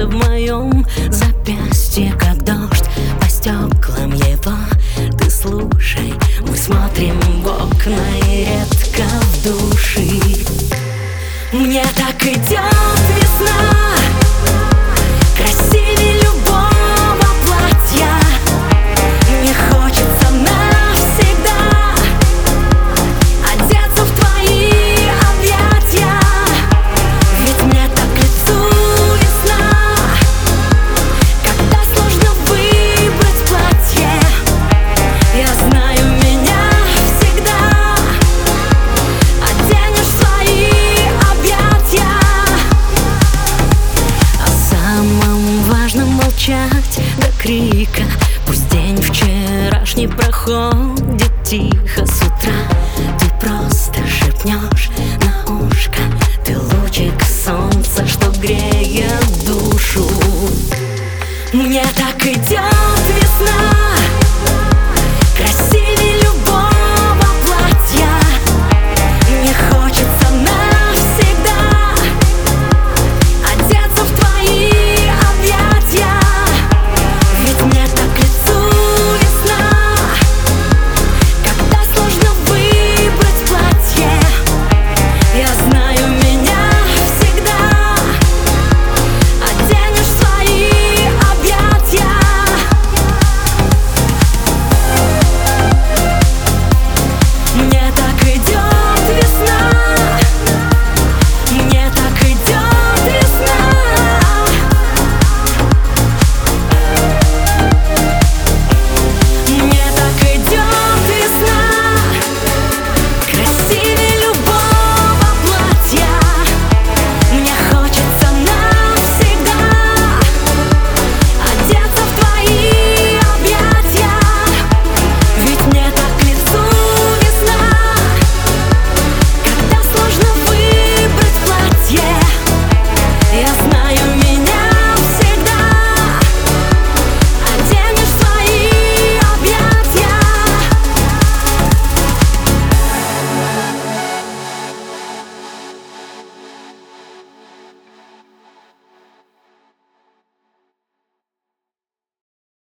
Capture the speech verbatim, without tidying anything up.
в моем запястье, как дождь по стеклам его. Ты слушай, мы смотрим в окна и редко в души. Мне так идет весна, красивее любого платья. Мне хочется навсегда одеться в твои объятия. Ведь мне так к лицу весна, когда сложно выбрать платье. Я знаю, меня всегда оденешь в свои объятия. О самом важном молчать до крика. Пусть день вчерашний проходит тихо с утра. Ты просто шепнешь